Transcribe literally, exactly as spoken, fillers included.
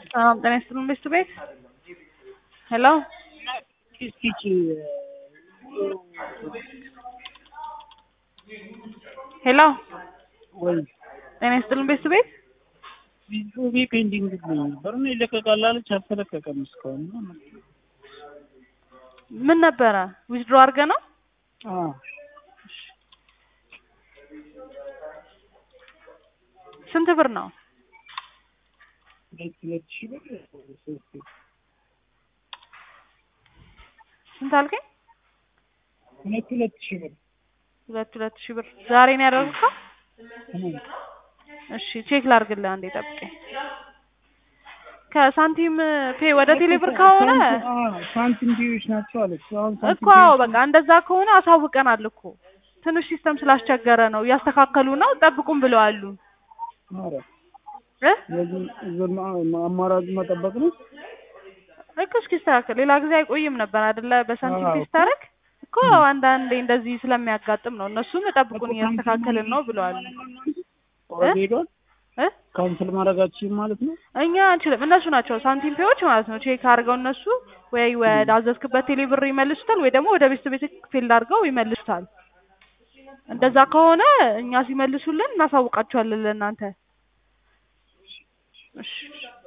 ሰላም ጤና ይስጥልን ቤት ቤት ሄሎ እስኪ ሄሎ ወይ ጤና ይስጥልን ቤት ቤት ቪዲዮ ፔንዲንግ ነው በርነ ይለቀቃል አለች አልተለቀቀም እስካሁን ምን ነበረ ዊዝድሮ አድርገህ ነው? አዎ ስንት ብር ነው? ሁለት ሺህ ብር ስንት አልከኝ? ሁለት ሁለት ሺህ ብር ሁለት ሁለት ሺህ ብር ዛሬ ነው ያደረግከው? እሺ ቼክ ላድርግልህ አንዴ ጠብቀኝ። ከሳንቲም ፔ ወደ ቴሌ ብር ከሆነ ሳንቲም ፔዎች ናቸው አለች። አሁን እኮ አዎ በቃ እንደዛ ከሆነ አሳውቀናል እኮ ትንሽ ሲስተም ስላስቸገረ ነው እያስተካከሉ ነው ጠብቁን ብለዋል። አረ እ የዚህ አማራጭ መጠበቅ ነው እኮ እስኪስተካከል ሌላ ጊዜ አይቆይም ነበር አይደለ? በሳንቲም ፔ ስታረግ እኮ አንዳንዴ እንደዚህ ስለሚያጋጥም ነው። እነሱም ጠብቁን እያስተካከልን ነው ብለዋል። ኦሬዲ እ ካንስል ማድረጋችን ማለት ነው። እኛ አንችልም እነሱ ናቸው ሳንቲም ፔዎች ማለት ነው። ቼክ አድርገው እነሱ ወይ ወደ አዘዝክበት ቴሌ ብር ይመልሱታል ወይ ደግሞ ወደ ቤት ቤት ፊልድ አድርገው ይመልሱታል። እንደዛ ከሆነ እኛ ሲመልሱልን እናሳውቃቸዋለን ለእናንተ። እሺ